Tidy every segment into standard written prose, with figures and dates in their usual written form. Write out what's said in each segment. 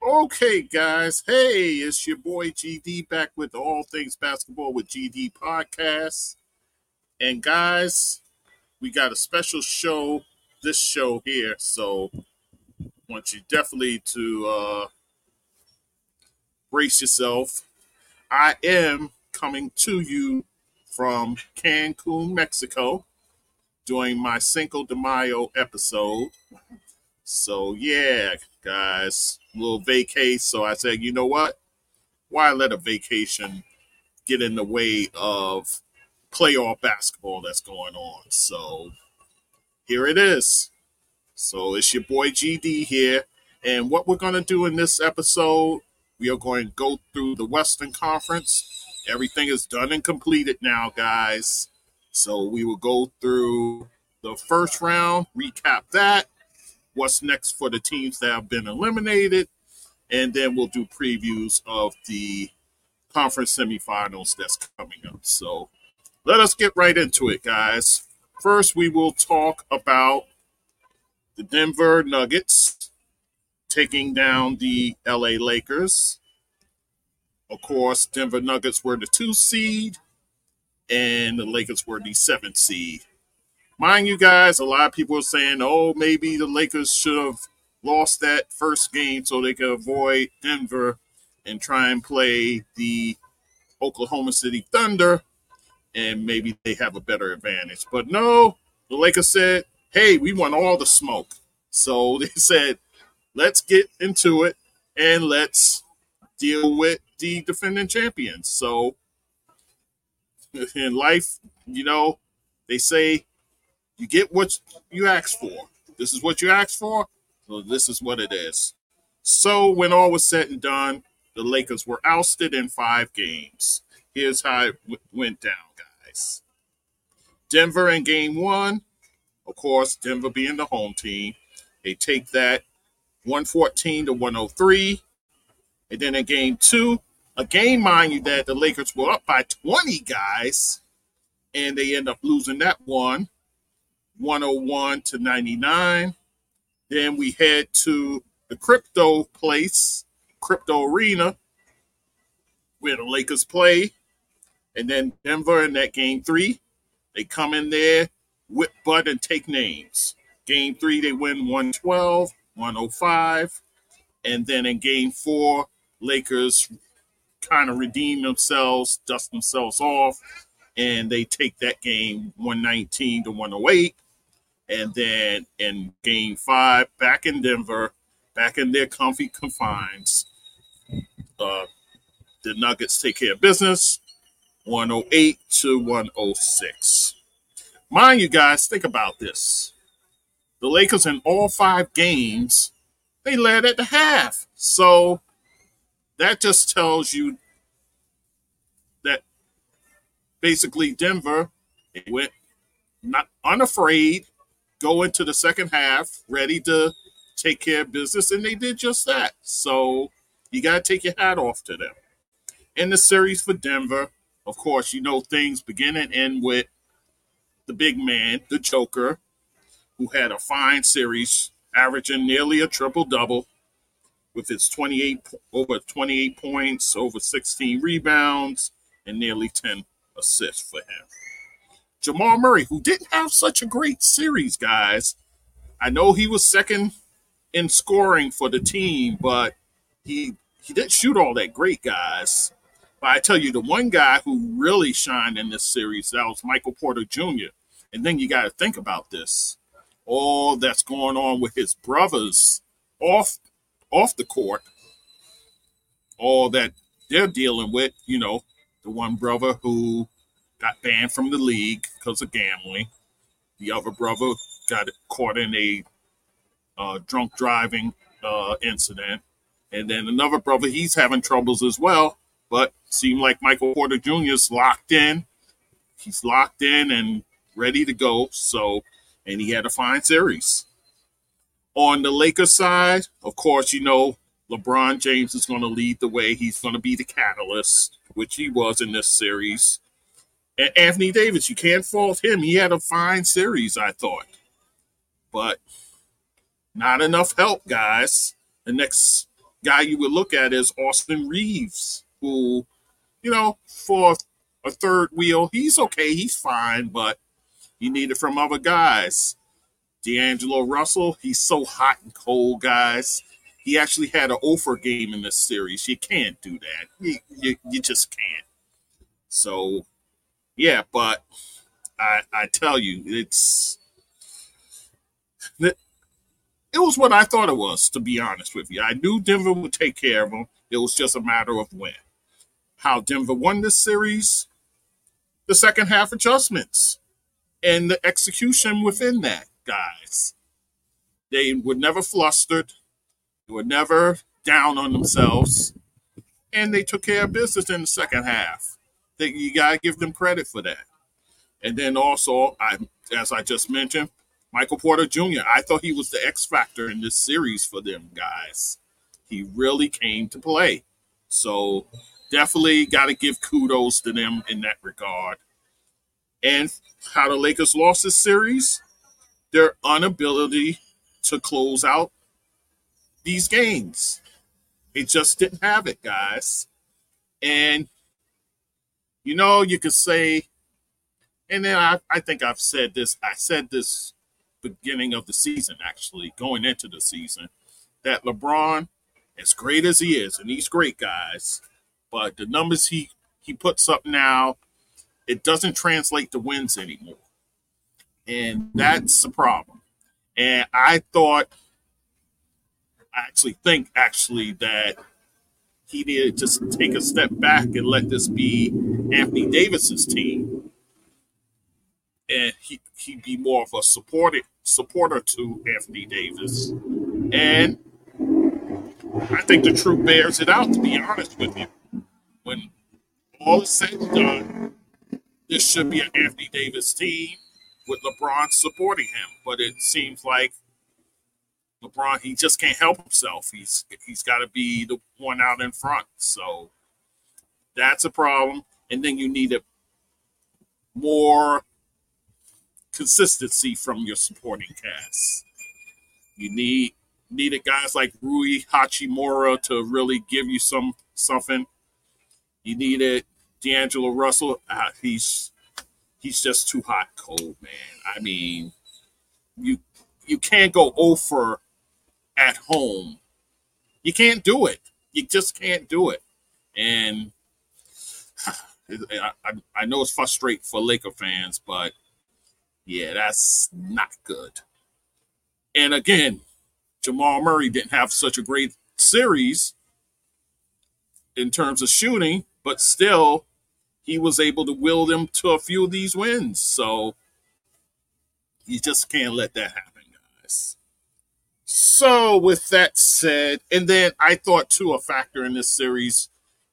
Okay, guys. Hey, it's your boy GD back with the All Things Basketball with GD podcast. And guys, we got a special show this show here. So I want you definitely to brace yourself. I am coming to you from Cancun, Mexico, doing my Cinco de Mayo episode. So yeah, guys, a little vacay. So I said, you know what? Why let a vacation get in the way of playoff basketball that's going on? So here it is. So it's your boy GD here. And what we're going to do in this episode, we are going to go through the Western Conference. Everything is done and completed now, guys. So we will go through the first round, recap that, what's next for the teams that have been eliminated, and then we'll do previews of the conference semifinals that's coming up. So let us get right into it, guys. First, we will talk about the Denver Nuggets taking down the LA Lakers. Of course, Denver Nuggets were the 2 seed, and the Lakers were the 7th seed. Mind you, guys, a lot of people are saying, oh, maybe the Lakers should have lost that first game so they could avoid Denver and try and play the Oklahoma City Thunder, and maybe they have a better advantage. But no, the Lakers said, hey, we want all the smoke. So they said, let's get into it and let's deal with the defending champions. So in life, they say you get what you ask for. This is what you asked for, so this is what it is. So when all was said and done, the Lakers were ousted in 5 games. Here's how it went down, guys. Denver in game 1, of course, Denver being the home team, they take that 114 to 103. And then in game 2, a game, mind you, that the Lakers were up by 20, guys, and they end up losing that one, 101 to 99. Then we head to the Crypto Arena, where the Lakers play. And then Denver in that game 3, they come in there, whip butt, and take names. Game 3, they win 112, 105. And then in game 4, Lakers kind of redeem themselves, dust themselves off, and they take that game 119 to 108. And then in game 5, back in Denver, back in their comfy confines, the Nuggets take care of business, 108 to 106. Mind you guys, think about this. The Lakers in all 5 games, they led at the half. So that just tells you that basically Denver went not unafraid, go into the second half, ready to take care of business, and they did just that. So you got to take your hat off to them. In the series for Denver, of course, things begin and end with the big man, the Joker, who had a fine series, averaging nearly a triple-double with his over 28 points, over 16 rebounds, and nearly 10 assists for him. Jamal Murray, who didn't have such a great series, guys. I know he was second in scoring for the team, but he didn't shoot all that great, guys. But I tell you, the one guy who really shined in this series, that was Michael Porter Jr. And then you got to think about this. All that's going on with his brothers off the court, all that they're dealing with, the one brother who got banned from the league because of gambling. The other brother got caught in a drunk driving incident. And then another brother, he's having troubles as well. But seemed like Michael Porter Jr. is locked in. He's locked in and ready to go. So, and he had a fine series. On the Lakers side, of course, LeBron James is going to lead the way. He's going to be the catalyst, which he was in this series. And Anthony Davis, you can't fault him. He had a fine series, I thought. But not enough help, guys. The guy you would look at is Austin Reeves, who, for a third wheel, he's okay, he's fine, but you need it from other guys. D'Angelo Russell, he's so hot and cold, guys. He actually had an offer game in this series. You can't do that. You just can't. So, yeah, but I tell you, it was what I thought it was, to be honest with you. I knew Denver would take care of them. It was just a matter of when. How Denver won this series, the second half adjustments, and the execution within that, guys. They were never flustered. They were never down on themselves. And they took care of business in the second half. You got to give them credit for that. And then also, as I just mentioned, Michael Porter Jr., I thought he was the X factor in this series for them, guys. He really came to play. So definitely got to give kudos to them in that regard. And how the Lakers lost this series, their inability to close out these games. They just didn't have it, guys. And, you could say, and then I think I've said this. I said this beginning of the season, actually, going into the season, that LeBron, as great as he is, and he's great, guys, but the numbers he puts up now, it doesn't translate to wins anymore. And that's the problem. And I think that he needed to take a step back and let this be Anthony Davis's team. And he'd be more of a supporter to Anthony Davis. And I think the truth bears it out, to be honest with you. When all is said and done, this should be an Anthony Davis team with LeBron supporting him. But it seems like LeBron, he just can't help himself. He's got to be the one out in front. So that's a problem. And then you need more consistency from your supporting cast. You needed guys like Rui Hachimura to really give you something. You needed D'Angelo Russell. He's just too hot cold, man. I mean, you can't go over at home. You can't do it. You just can't do it. And I know it's frustrating for Laker fans, but yeah, that's not good. And again, Jamal Murray didn't have such a great series in terms of shooting, but still, he was able to will them to a few of these wins. So you just can't let that happen, guys. So with that said, and then I thought too, a factor in this series,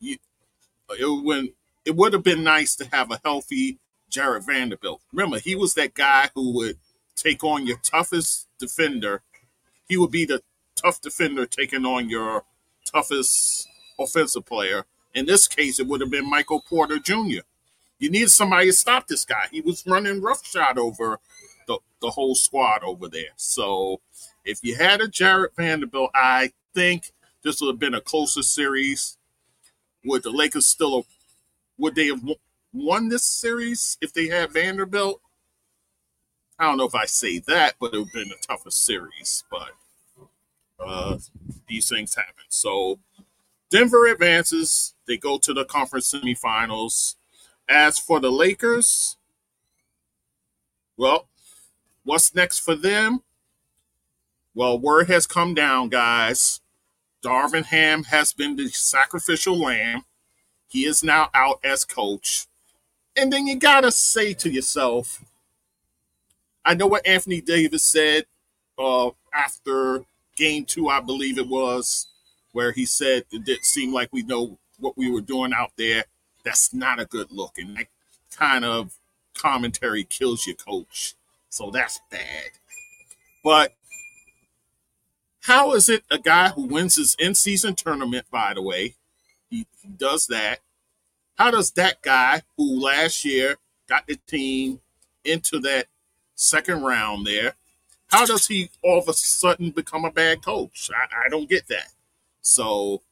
it would have been nice to have a healthy Jared Vanderbilt. Remember, he was that guy who would take on your toughest defender. He would be the tough defender taking on your toughest offensive player. In this case, it would have been Michael Porter Jr. You needed somebody to stop this guy. He was running roughshod over the whole squad over there. So if you had a Jared Vanderbilt, I think this would have been a closer series. Would the Lakers would they have won this series if they had Vanderbilt? I don't know if I say that, but it would have been a tougher series. But these things happen. So Denver advances. They go to the conference semifinals. As for the Lakers, well, what's next for them? Well, word has come down, guys. Darvin Ham has been the sacrificial lamb. He is now out as coach. And then you got to say to yourself, I know what Anthony Davis said after game 2, I believe it was, where he said it didn't seem like we know what we were doing out there. That's not a good look. And that kind of commentary kills your coach. So that's bad. But how is it a guy who wins his in-season tournament, by the way, he does that. How does that guy who last year got the team into that second round there, how does he all of a sudden become a bad coach? I don't get that. So,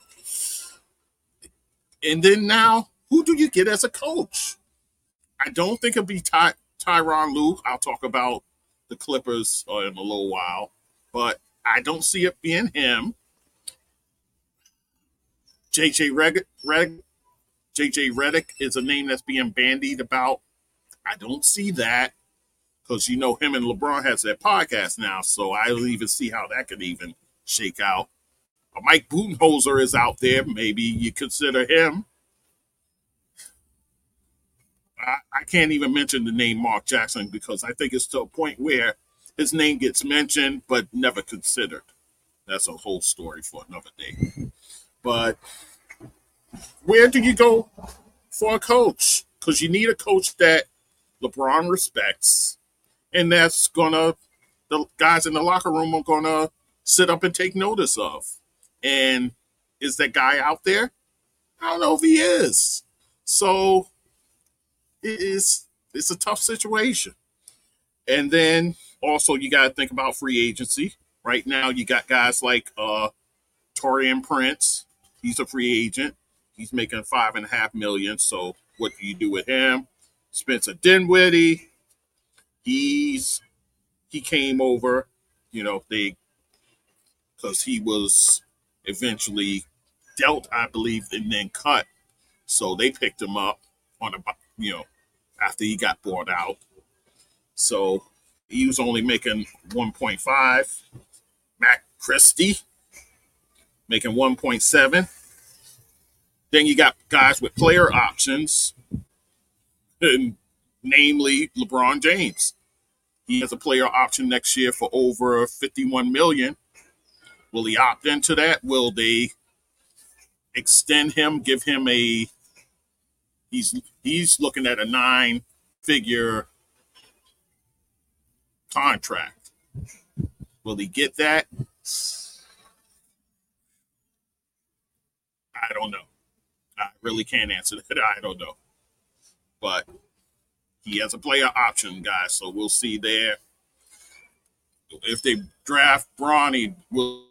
and then now, who do you get as a coach? I don't think it'll be Tyronn Lue. I'll talk about the Clippers in a little while, but I don't see it being him. JJ Redick is a name that's being bandied about. I don't see that because you know him and LeBron has their podcast now, so I don't even see how that could even shake out. Mike Budenholzer is out there. Maybe you consider him. I can't even mention the name Mark Jackson because I think it's to a point where his name gets mentioned but never considered. That's a whole story for another day. But where do you go for a coach? Because you need a coach that LeBron respects, and that's gonna the guys in the locker room are gonna sit up and take notice of. And is that guy out there? I don't know if he is. So it's a tough situation. And then also you got to think about free agency. Right now you got guys like Torian Prince. He's a free agent. He's making $5.5 million. So what do you do with him? Spencer Dinwiddie. He came over. They because he was eventually dealt, I believe, and then cut. So they picked him up on after he got bought out. So he was only making 1.5. Matt Christie making 1.7. Then you got guys with player options, and namely LeBron James. He has a player option next year for over $51 million. Will he opt into that? Will they extend him? Give him a? He's looking at a 9-figure contract. Will he get that? I don't know. I really can't answer that. I don't know. But he has a player option, guys. So we'll see there. If they draft Bronny, will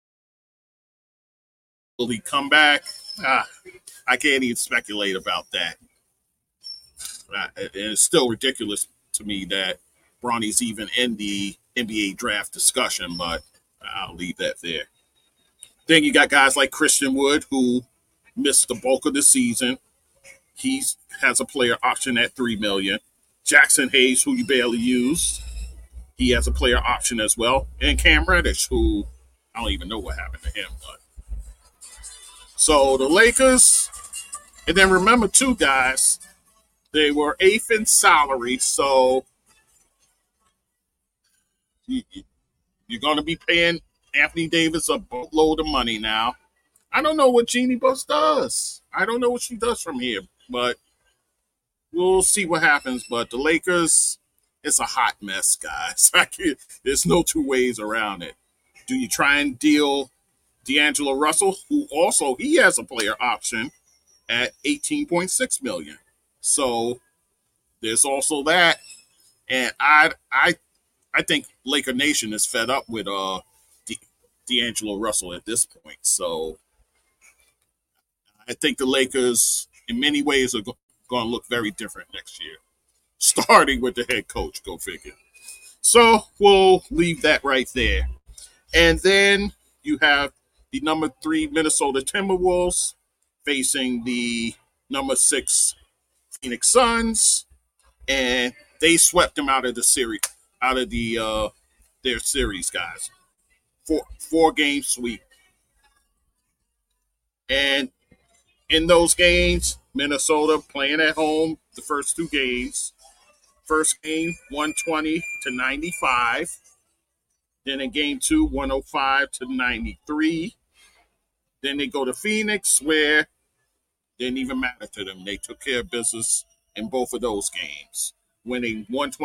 he come back? I can't even speculate about that. And it's still ridiculous to me that Bronny's even in the NBA draft discussion, but I'll leave that there. Then you got guys like Christian Wood, who missed the bulk of the season. He has a player option at $3 million. Jackson Hayes, who you barely used, he has a player option as well. And Cam Reddish, who I don't even know what happened to him. But so the Lakers, and then remember two guys, they were eighth in salary, so you're going to be paying Anthony Davis a boatload of money now. I don't know what Jeannie Buss does. I don't know what she does from here, but we'll see what happens. But the Lakers, it's a hot mess, guys. There's no two ways around it. Do you try and deal D'Angelo Russell, who also he has a player option at $18.6 million? So there's also that, and I think Laker Nation is fed up with D'Angelo Russell at this point. So I think the Lakers, in many ways, are going to look very different next year, starting with the head coach. Go figure. So we'll leave that right there. And then you have the number 3 Minnesota Timberwolves facing the number 6 Phoenix Suns, and they swept them out of the series, out of their series, guys. Four game sweep, and in those games, Minnesota playing at home the first 2 games. First game, 120-95. Then in game 2, 105-93. Then they go to Phoenix, where it didn't even matter to them. They took care of business in both of those games, winning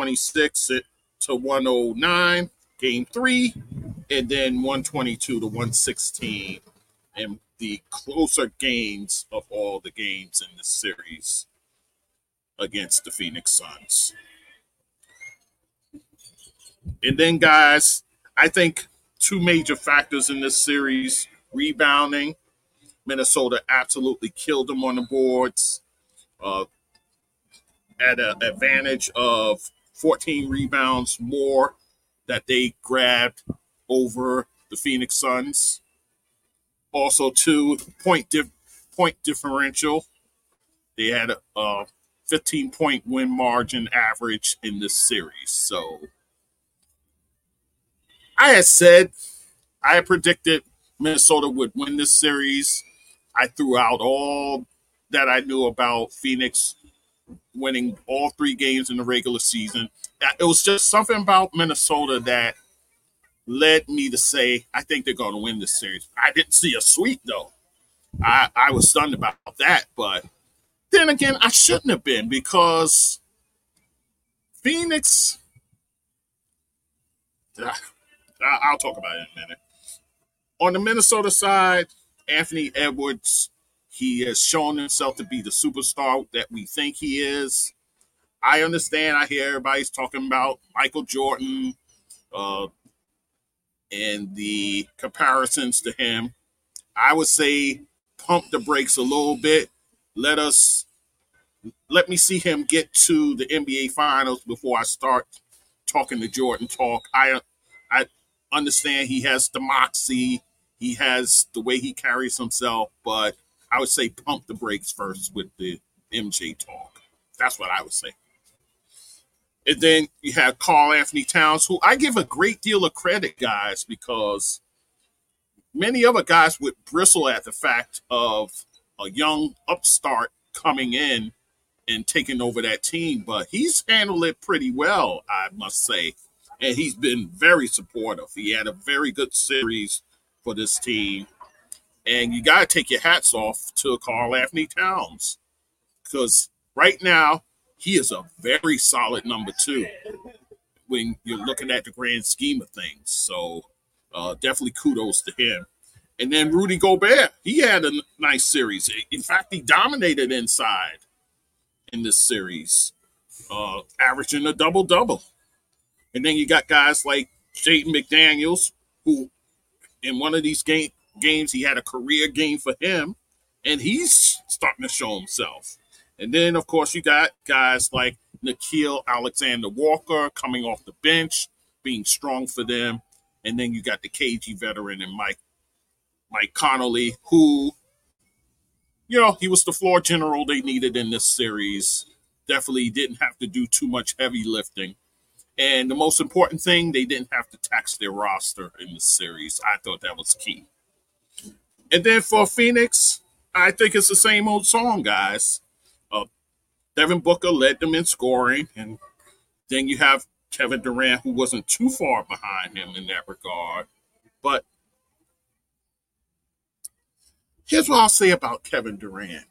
126-109, game 3, and then 122-116. And the closer games of all the games in the series against the Phoenix Suns. And then, guys, I think 2 major factors in this series Rebounding, Minnesota absolutely killed them on the boards uh, at an advantage of 14 rebounds more that they grabbed over the Phoenix Suns. Also, two point differential. They had a 15-point win margin average in this series. So I had predicted Minnesota would win this series. I threw out all that I knew about Phoenix winning all three games in the regular season. It was just something about Minnesota that led me to say I think they're going to win this series. I didn't see a sweep though. I was stunned about that, but then again, I shouldn't have been because Phoenix. I'll talk about it in a minute. On the Minnesota side, Anthony Edwards, he has shown himself to be the superstar that we think he is. I understand. I hear everybody's talking about Michael Jordan uh, and the comparisons to him. I would say pump the brakes a little bit. Let us let me see him get to the NBA Finals before I start talking to Jordan talk. I understand he has the moxie, he has the way he carries himself, but I would say pump the brakes first with the MJ talk. That's what I would say. And then you have Karl Anthony Towns, who I give a great deal of credit, guys, because many other guys would bristle at the fact of a young upstart coming in and taking over that team, but he's handled it pretty well, I must say. And he's been very supportive. He had a very good series for this team. And you got to take your hats off to Karl Anthony Towns because right now he is a very solid number two when you're looking at the grand scheme of things. So definitely kudos to him. And then Rudy Gobert, he had a nice series. In fact, he dominated inside in this series, averaging a double double. And then you got guys like Jaden McDaniels, who in one of these games he had a career game for him, and he's starting to show himself. And then, of course, you got guys like Nickeil Alexander Walker coming off the bench, being strong for them. And then you got the KG veteran and Mike Connolly, who, he was the floor general they needed in this series. Definitely didn't have to do too much heavy lifting. And the most important thing, they didn't have to tax their roster in the series. I thought that was key. And then for Phoenix, I think it's the same old song, guys. Devin Booker led them in scoring, and then you have Kevin Durant, who wasn't too far behind him in that regard. But here's what I'll say about Kevin Durant.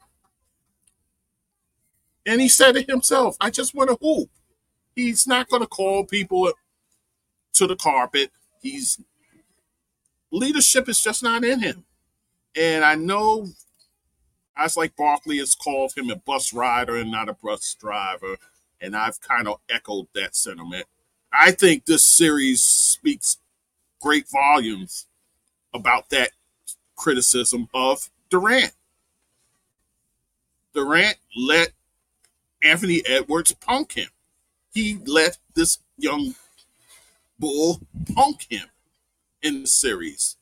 And he said it himself, I just want to hoop. He's not going to call people to the carpet. Leadership is just not in him. And I know guys like Barkley has called him a bus rider and not a bus driver. And I've kind of echoed that sentiment. I think this series speaks great volumes about that criticism of Durant. Durant let Anthony Edwards punk him. He let this young bull punk him in the series.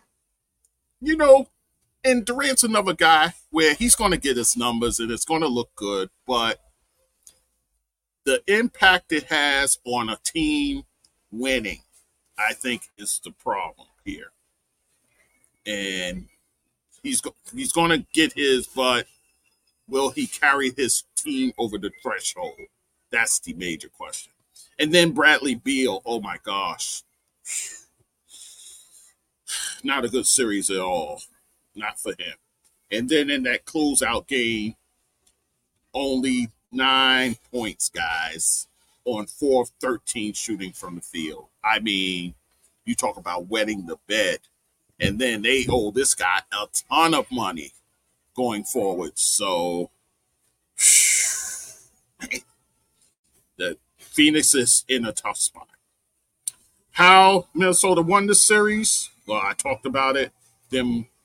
And Durant's another guy where he's going to get his numbers and it's going to look good, but the impact it has on a team winning, I think, is the problem here. And he's going to get his, but will he carry his team over the threshold? That's the major question. And then Bradley Beal, oh my gosh. Not a good series at all. Not for him. And then in that closeout game, only 9 points, guys, on 4 of 13 shooting from the field. I mean, you talk about wetting the bed. And then they owe this guy a ton of money going forward. So the Phoenix is in a tough spot. How Minnesota won the series? Well, I talked about it. Them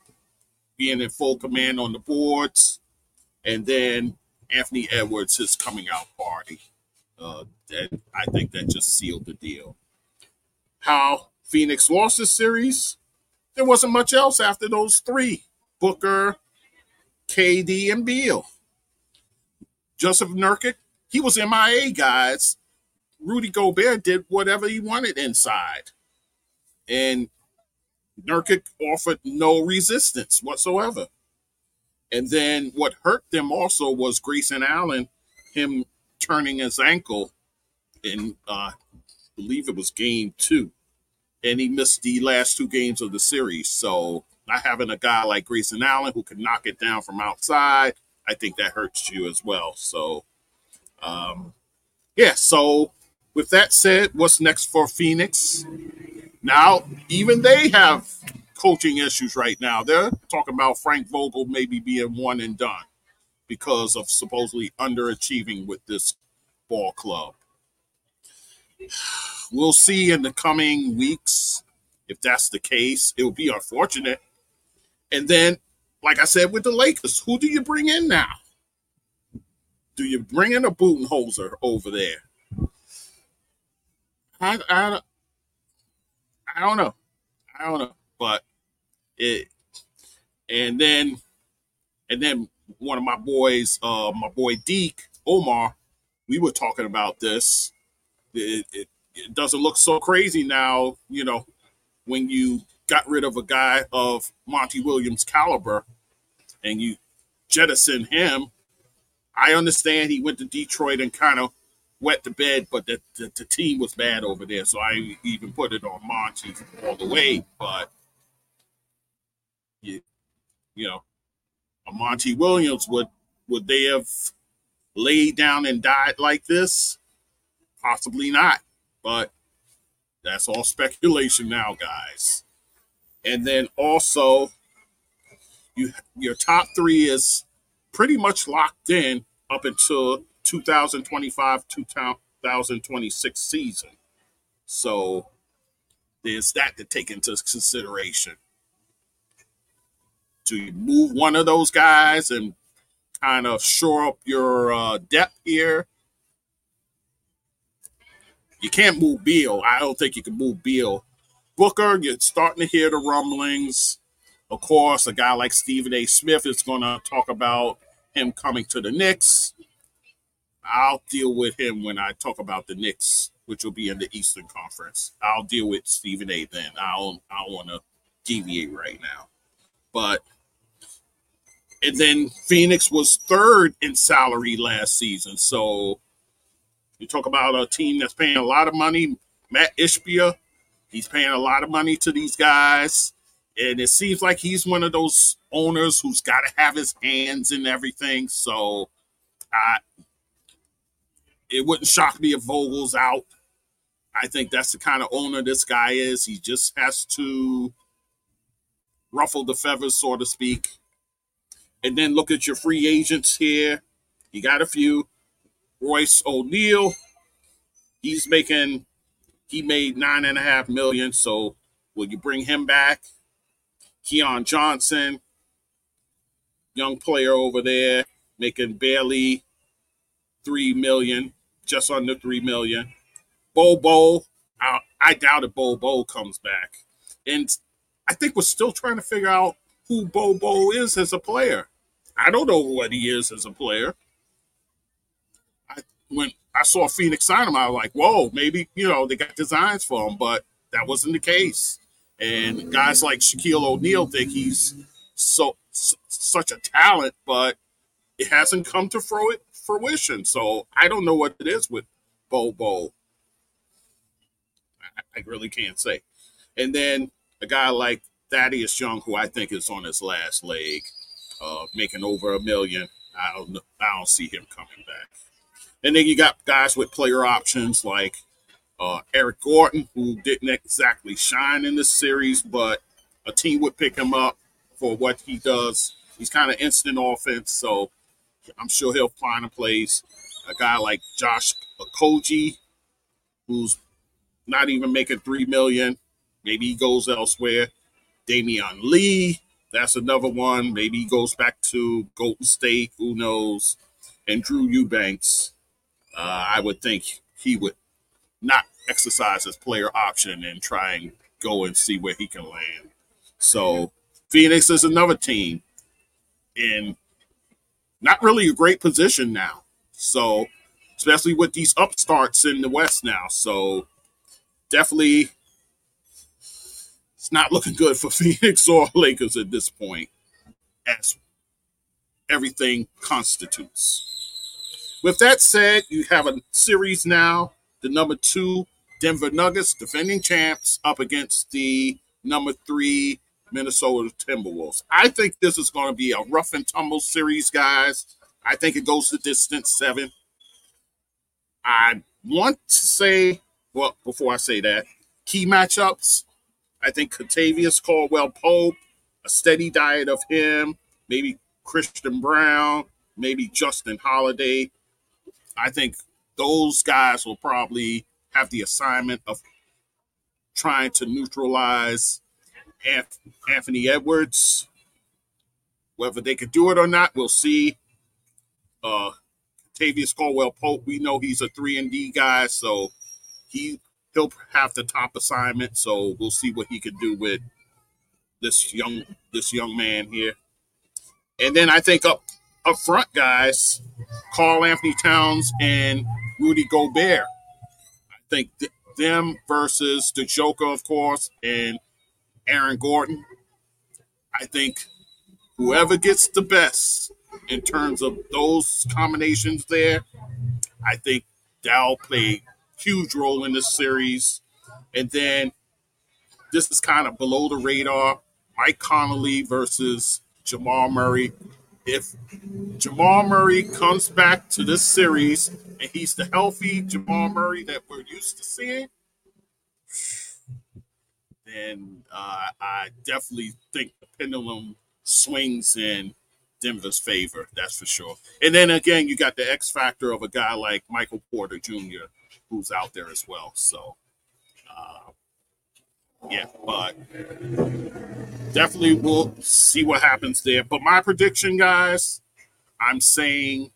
being in full command on the boards, and then Anthony Edwards, his coming out party. And I think that just sealed the deal. How Phoenix lost the series, there wasn't much else after those three: Booker, KD, and Beal. Jusuf Nurkic, he was MIA, guys. Rudy Gobert did whatever he wanted inside. And Nurkic offered no resistance whatsoever. And then what hurt them also was Grayson Allen, him turning his ankle in, I believe it was game 2. And he missed the last 2 games of the series. So not having a guy like Grayson Allen who can knock it down from outside, I think that hurts you as well. So, so with that said, what's next for Phoenix? Now, even they have coaching issues right now. They're talking about Frank Vogel maybe being one and done because of supposedly underachieving with this ball club. We'll see in the coming weeks if that's the case. It will be unfortunate. And then, like I said, with the Lakers, who do you bring in now? Do you bring in a Budenholzer over there? I don't know. I don't know. But it, and then one of my boys, my boy Deke Omar, we were talking about this. It doesn't look so crazy now, when you got rid of a guy of Monty Williams' caliber and you jettison him. I understand he went to Detroit and kind of wet the bed, but the team was bad over there, so I even put it on Monty all the way. But you know, a Monty Williams, would they have laid down and died like this? Possibly not, but that's all speculation now, guys. And then also, your top 3 is pretty much locked in up until 2025-2026 season. So there's that to take into consideration. Do you move one of those guys and kind of shore up your depth here? You can't move Beal. I don't think you can move Beal. Booker, you're starting to hear the rumblings. Of course, a guy like Stephen A. Smith is going to talk about him coming to the Knicks. I'll deal with him when I talk about the Knicks, which will be in the Eastern Conference. I'll deal with Stephen A. then. I don't want to deviate right now. And then Phoenix was 3rd in salary last season. So you talk about a team that's paying a lot of money. Matt Ishbia, he's paying a lot of money to these guys. And it seems like he's one of those owners who's got to have his hands in everything. So it wouldn't shock me if Vogel's out. I think that's the kind of owner this guy is. He just has to ruffle the feathers, so to speak. And then look at your free agents here. You got a few. Royce O'Neal, he made $9.5 million. So will you bring him back? Keon Johnson, young player over there, making barely $3 million, just under $3 million. Bobo, I doubt if Bobo comes back. And I think we're still trying to figure out who Bobo is as a player. I don't know what he is as a player. When I saw Phoenix sign him, I was like, whoa, maybe, they got designs for him, but that wasn't the case. And guys like Shaquille O'Neal think he's such a talent, but it hasn't come to fruition. So I don't know what it is with Bobo. I really can't say. And then a guy like Thaddeus Young, who I think is on his last leg, making over $1 million. I don't see him coming back. And then you got guys with player options like Eric Gordon, who didn't exactly shine in this series, but a team would pick him up for what he does. He's kind of instant offense, so I'm sure he'll find a place. A guy like Josh Okogie, who's not even making $3 million. Maybe he goes elsewhere. Damian Lee, that's another one. Maybe he goes back to Golden State. Who knows? And Drew Eubanks, I would think he would not exercise his player option and try and go and see where he can land. So Phoenix is another team in not really a great position now. So especially with these upstarts in the West now. So definitely it's not looking good for Phoenix or Lakers at this point as everything constitutes. With that said, you have a series now, the number 2 Denver Nuggets, defending champs, up against the number 3 Minnesota Timberwolves. I think this is going to be a rough and tumble series, guys. I think it goes the distance 7. I want to say, well, before I say that, key matchups. I think Kentavious Caldwell-Pope, a steady diet of him, maybe Christian Brown, maybe Justin Holiday. I think those guys will probably have the assignment of trying to neutralize Anthony Edwards. Whether they can do it or not, we'll see. Tavius Caldwell-Pope, we know he's a 3-and-D guy, so he'll have the top assignment. So we'll see what he can do with this young man here. And then I think up front, guys, Karl-Anthony Towns and Rudy Gobert. I think them versus the Joker, of course, and Aaron Gordon. I think whoever gets the best in terms of those combinations there, I think that'll play a huge role in this series. And then this is kind of below the radar. Mike Conley versus Jamal Murray. If Jamal Murray comes back to this series and he's the healthy Jamal Murray that we're used to seeing, then I definitely think the pendulum swings in Denver's favor. That's for sure. And then again, you got the X factor of a guy like Michael Porter Jr., who's out there as well. So, yeah, but definitely we'll see what happens there. But my prediction, guys, I'm saying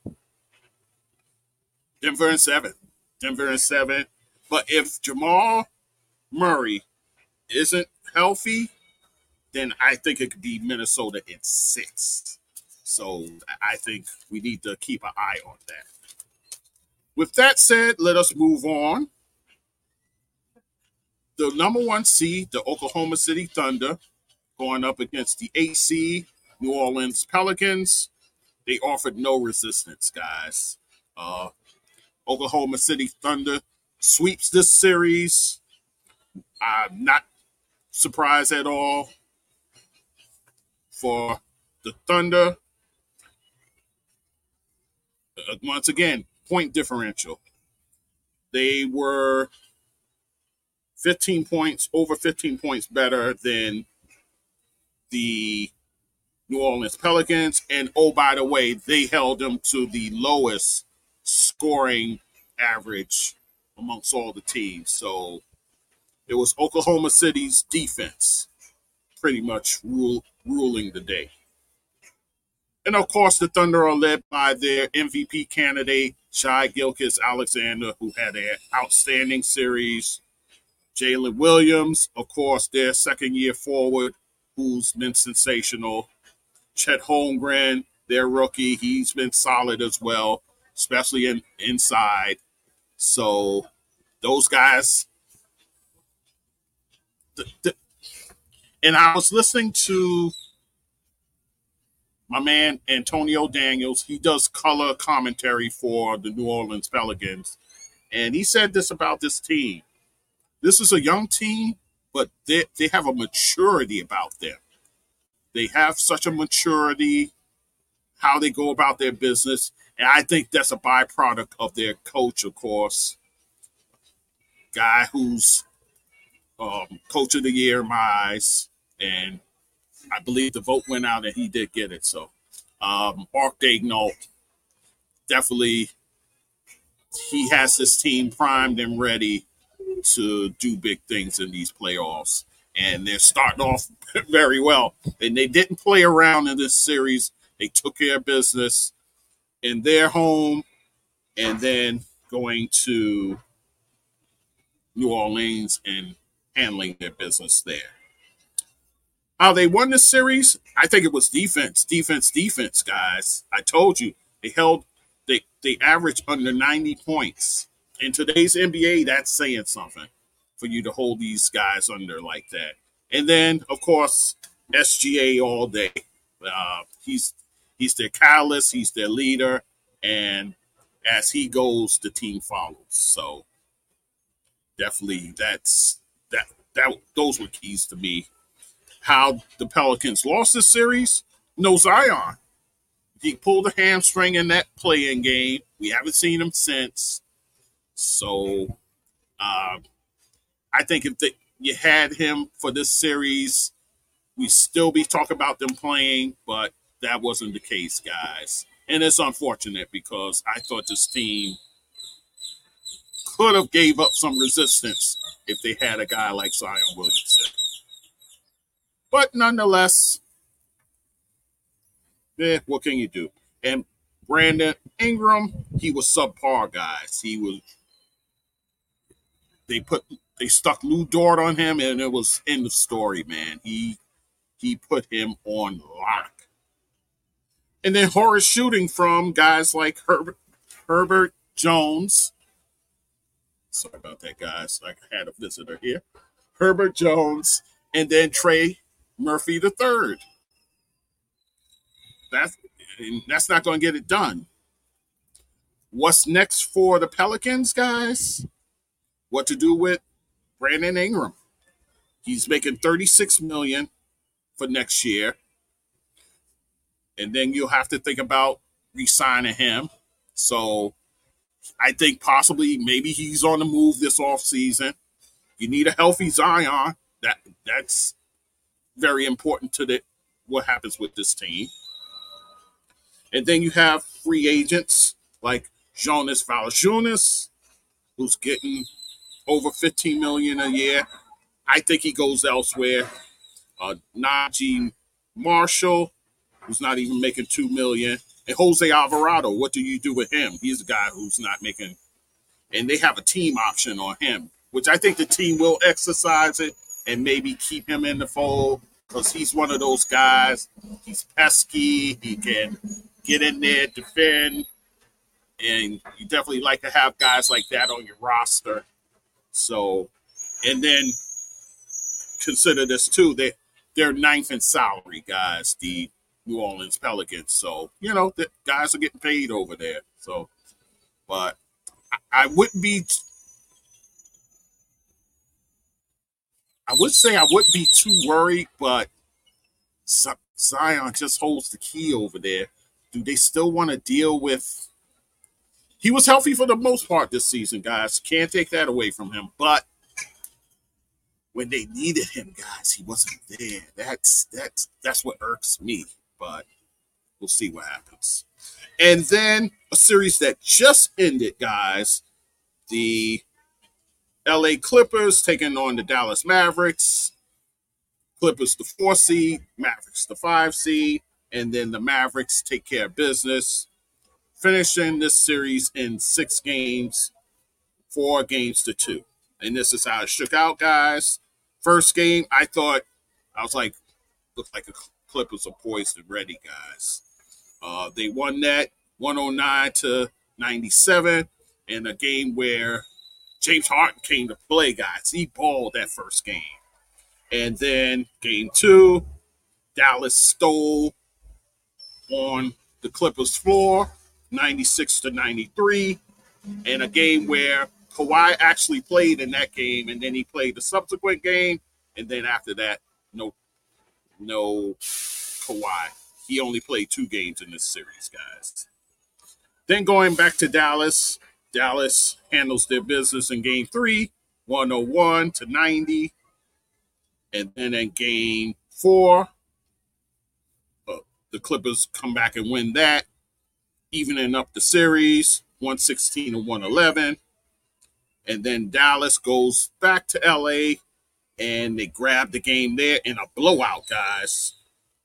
Denver in 7. Denver in 7. But if Jamal Murray isn't healthy, then I think it could be Minnesota in 6. So I think we need to keep an eye on that. With that said, let us move on. The number 1 seed, the Oklahoma City Thunder, going up against the 8 seed, New Orleans Pelicans. They offered no resistance, guys. Oklahoma City Thunder sweeps this series. I'm not surprised at all for the Thunder. Once again, point differential. They were over 15 points better than the New Orleans Pelicans. And oh, by the way, they held them to the lowest scoring average amongst all the teams. So it was Oklahoma City's defense pretty much ruling the day. And of course, the Thunder are led by their MVP candidate, Shai Gilgeous-Alexander, who had an outstanding series. Jalen Williams, of course, their second-year forward, who's been sensational. Chet Holmgren, their rookie, he's been solid as well, especially inside. So those guys. And I was listening to my man Antonio Daniels. He does color commentary for the New Orleans Pelicans. And he said this about this team. This is a young team, but they have a maturity about them. They have such a maturity, how they go about their business. And I think that's a byproduct of their coach, of course. Guy who's coach of the year in my eyes. And I believe the vote went out and he did get it. So Mark Daigneault, definitely he has this team primed and ready to do big things in these playoffs. and they're starting off very well. And they didn't play around in this series. They took care of business in their home, and then going to New Orleans and handling their business there. How they won the series? I think it was defense, defense, defense, guys. I told you they averaged under 90 points. In today's NBA, that's saying something for you to hold these guys under like that. And then, of course, SGA all day. He's their catalyst. He's their leader, and as he goes, the team follows. So definitely, that those were keys to me. How the Pelicans lost this series? No Zion. He pulled a hamstring in that play-in game. We haven't seen him since. So I think if you had him for this series, we still be talking about them playing, but that wasn't the case, guys. And it's unfortunate because I thought this team could have gave up some resistance if they had a guy like Zion Williamson. But nonetheless, what can you do? And Brandon Ingram, he was subpar, guys. They stuck Lou Dort on him, and it was in the story, man. He put him on lock. And then horror shooting from guys like Herbert Jones. Sorry about that, guys. I had a visitor here. Herbert Jones, and then Trey Murphy III. That's not going to get it done. What's next for the Pelicans, guys? What to do with Brandon Ingram? He's making $36 million for next year, and then you'll have to think about re-signing him. So I think possibly maybe he's on the move this offseason. You need a healthy Zion. That's very important to what happens with this team. And then you have free agents like Jonas Valanciunas, who's getting over $15 million a year. I think he goes elsewhere. Najee Marshall, who's not even making $2 million, and Jose Alvarado. What do you do with him? He's a guy who's not making, and they have a team option on him, which I think the team will exercise it and maybe keep him in the fold because he's one of those guys. He's pesky. He can get in there, defend, and you definitely like to have guys like that on your roster. So, and then consider this too. They're ninth in salary, guys, the New Orleans Pelicans. So, the guys are getting paid over there. So, but I wouldn't be, I would say I wouldn't be too worried, but Zion just holds the key over there. Do they still want to deal with? He was healthy for the most part this season, guys. Can't take that away from him. But when they needed him, guys, he wasn't there. That's what irks me. But we'll see what happens. And then a series that just ended, guys. The LA Clippers taking on the Dallas Mavericks. Clippers the 4 seed, Mavericks the 5 seed, and then the Mavericks take care of business, finishing this series in 6 games, 4 games to 2. And this is how it shook out, guys. First game, I was like, looked like the Clippers are poised and ready, guys. They won that 109-97 in a game where James Harden came to play, guys. He balled that first game. And then game 2, Dallas stole on the Clippers floor, 96-93, in a game where Kawhi actually played in that game, and then he played the subsequent game, and then after that, no Kawhi. He only played 2 games in this series, guys. Then going back to Dallas handles their business in game 3, 101-90. And then in game 4, the Clippers come back and win that, evening up the series, 116-111. And then Dallas goes back to LA and they grabbed the game there in a blowout, guys.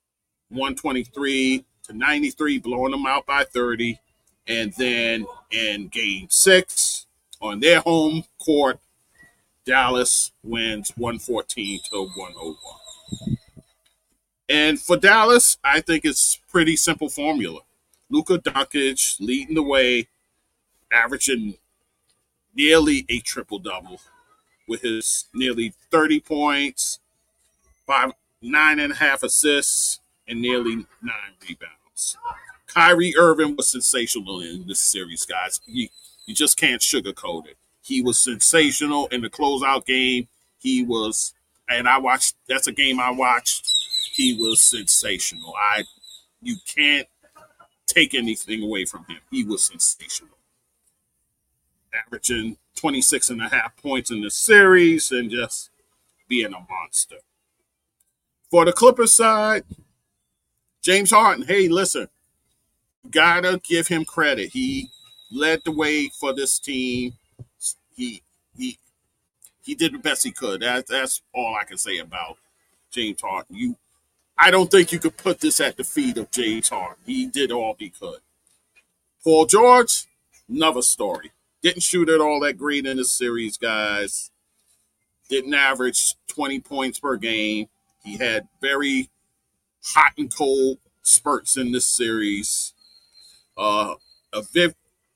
123-93, blowing them out by 30. And then in game 6, on their home court, Dallas wins 114-101. And for Dallas, I think it's pretty simple formula. Luka Doncic leading the way, averaging nearly a triple-double with his nearly 30 points, 9.5 assists, and nearly 9 rebounds. Kyrie Irving was sensational in this series, guys. You just can't sugarcoat it. He was sensational in the closeout game. He was, and that's a game I watched. He was sensational. You can't take anything away from him. He was sensational. Averaging 26.5 points in the series and just being a monster. For the Clippers side, James Harden, hey, listen, gotta give him credit. He led the way for this team. He did the best he could. That's all I can say about James Harden. I don't think you could put this at the feet of James Harden. He did all he could. Paul George, another story. Didn't shoot it all that great in this series, guys. Didn't average 20 points per game. He had very hot and cold spurts in this series. Ivica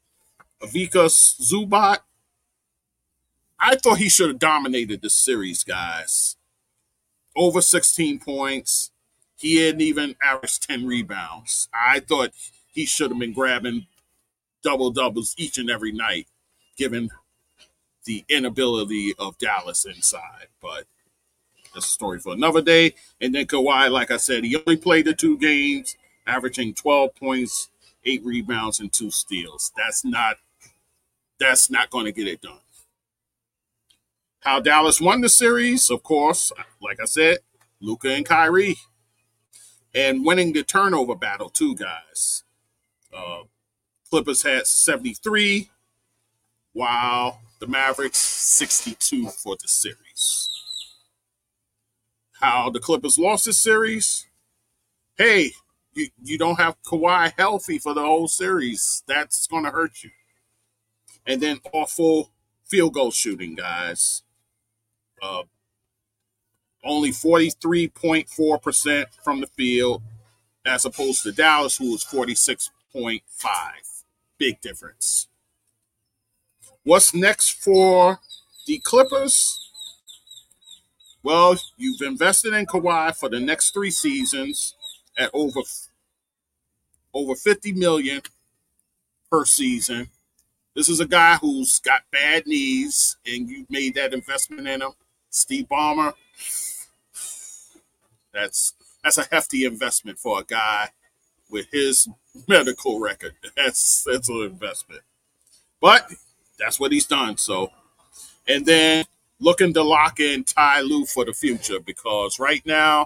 Zubac, I thought he should have dominated this series, guys. Over 16 points. He hadn't even averaged 10 rebounds. I thought he should have been grabbing double-doubles each and every night, given the inability of Dallas inside. But that's a story for another day. And then Kawhi, like I said, he only played the 2 games, averaging 12 points, 8 rebounds, and 2 steals. That's not going to get it done. How Dallas won the series, of course, like I said, Luka and Kyrie. And winning the turnover battle, too, guys. Clippers had 73, while the Mavericks 62 for the series. How the Clippers lost the series? Hey, you don't have Kawhi healthy for the whole series. That's going to hurt you. And then awful field goal shooting, guys. Only 43.4% from the field, as opposed to Dallas, who was 46.5. Big difference. What's next for the Clippers? Well, you've invested in Kawhi for the next 3 seasons at over $50 million per season. This is a guy who's got bad knees, and you made that investment in him. Steve Ballmer, that's a hefty investment for a guy with his medical record. That's an investment. But that's what he's done. So, and then looking to lock in Ty Lue for the future, because right now,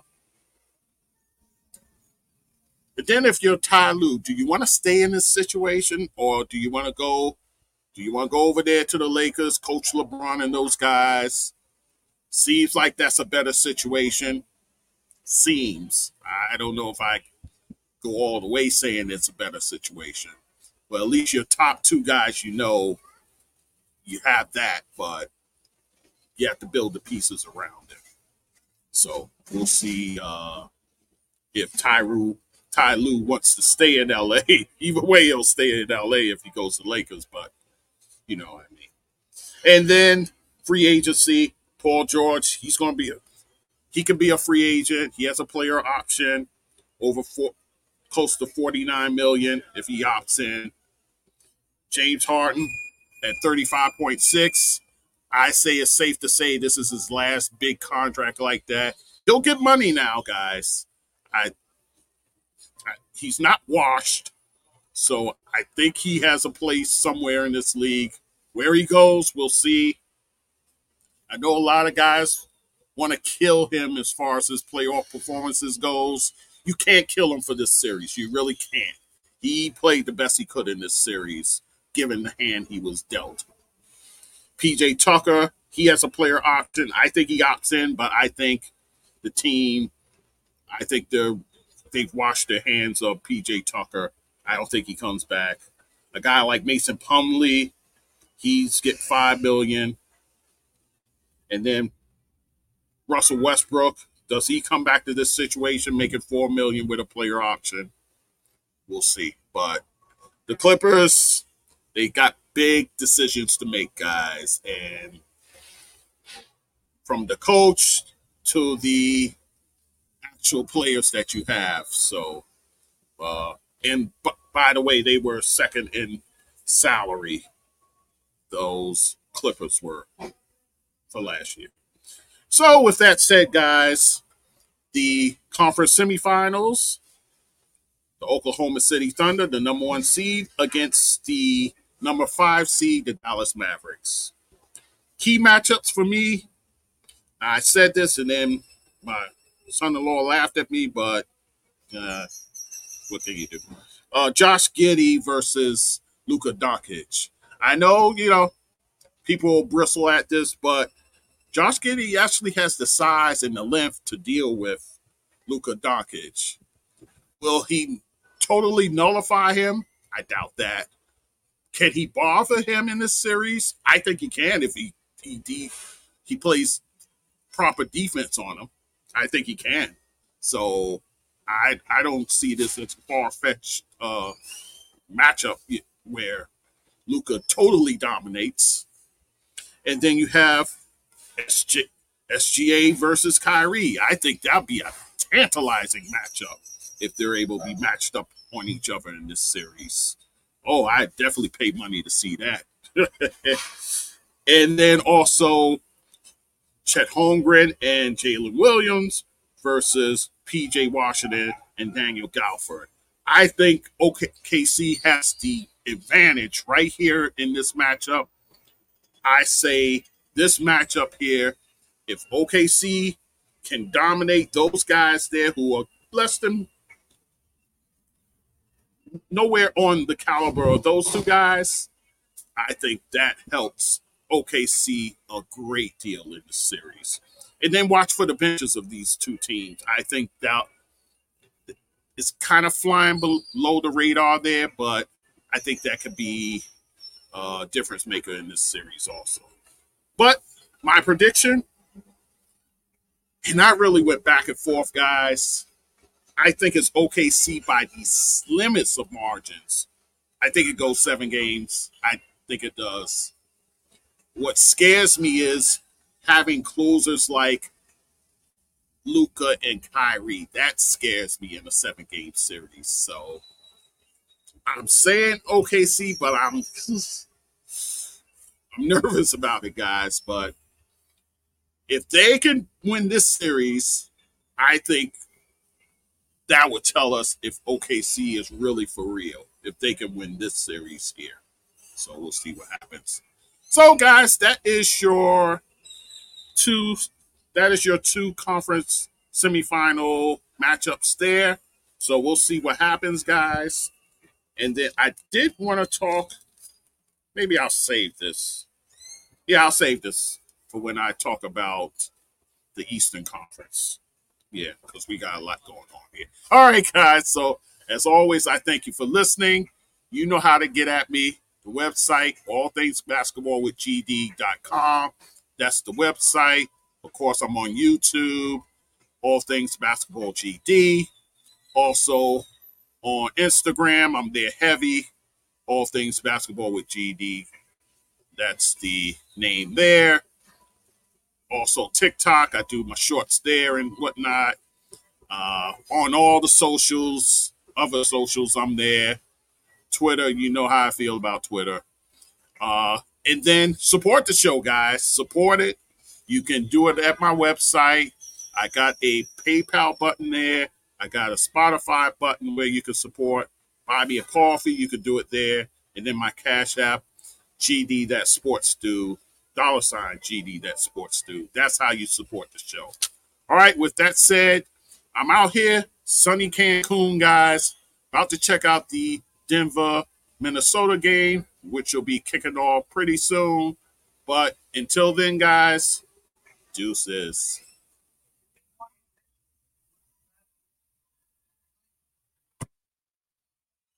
but then if you're Ty Lue, do you want to stay in this situation, or do you want to go over there to the Lakers, Coach LeBron and those guys? Seems like that's a better situation. Seems. I don't know if I go all the way saying it's a better situation. Well, at least your top 2 guys, you have that, but you have to build the pieces around it. So we'll see if Ty Lue wants to stay in LA. Either way, he'll stay in LA if he goes to Lakers, but you know what I mean. And then free agency, Paul George, he can be a free agent. He has a player option over close to $49 million if he opts in. James Harden at 35.6. I say it's safe to say this is his last big contract like that. He'll get money now, guys. He's not washed, so I think he has a place somewhere in this league. Where he goes, we'll see. I know a lot of guys want to kill him as far as his playoff performances goes. You can't kill him for this series. You really can't. He played the best he could in this series, given the hand he was dealt. PJ Tucker, he has a player option. I think he opts in, but I think the team, I think they've washed their hands of PJ Tucker. I don't think he comes back. A guy like Mason Plumlee, he's get $5 million, and then Russell Westbrook, does he come back to this situation making $4 million with a player option? We'll see. But the Clippers, they got big decisions to make, guys, and from the coach to the actual players that you have. So, and by the way, they were second in salary. Those Clippers were for last year. So, with that said, guys, the conference semifinals, the Oklahoma City Thunder, the number 1 seed, against the number 5 seed, the Dallas Mavericks. Key matchups for me, I said this and then my son-in-law laughed at me, but what can you do? Josh Giddey versus Luka Doncic. I know, people will bristle at this, but Josh Giddey actually has the size and the length to deal with Luka Doncic. Will he totally nullify him? I doubt that. Can he bother him in this series? I think he can if he plays proper defense on him. I think he can. So I don't see this as a far-fetched matchup where Luka totally dominates. And then you have SGA versus Kyrie. I think that'd be a tantalizing matchup if they're able to be matched up on each other in this series. Oh, I definitely pay money to see that. And then also Chet Holmgren and Jalen Williams versus PJ Washington and Daniel Gafford. I think OKC has the advantage right here in this matchup. I say this matchup here, if OKC can dominate those guys there who are less than nowhere on the caliber of those two guys, I think that helps OKC a great deal in the series. And then watch for the benches of these two teams. I think that it's kind of flying below the radar there, but I think that could be a difference maker in this series also. But my prediction, and I really went back and forth, guys. I think it's OKC by the slimmest of margins. I think it goes 7 games. I think it does. What scares me is having closers like Luka and Kyrie. That scares me in a 7-game series. So I'm saying OKC, but I'm nervous about it, guys. But if they can win this series, I think that would tell us if OKC is really for real, if they can win this series here. So we'll see what happens. So, guys, that is your two conference semifinal matchups there. So we'll see what happens, guys. And then I did want to talk. Maybe I'll save this. Yeah, I'll save this for when I talk about the Eastern Conference. Yeah, because we got a lot going on here. All right, guys. So, as always, I thank you for listening. You know how to get at me. The website, allthingsbasketballwithgd.com. That's the website. Of course, I'm on YouTube, All Things Basketball GD. Also, on Instagram, I'm there heavy, All Things Basketball with GD. That's the name there. Also, TikTok, I do my shorts there and whatnot. On all the socials, other socials, I'm there. Twitter, you know how I feel about Twitter. And then support the show, guys. Support it. You can do it at my website. I got a PayPal button there. I got a Spotify button where you can support. Buy me a coffee. You can do it there. And then my Cash App, GD That Sports Do, $ GD That Sports Do. That's how you support the show. All right, with that said, I'm out here, sunny Cancun, guys. About to check out the Denver, Minnesota game, which will be kicking off pretty soon. But until then, guys, deuces.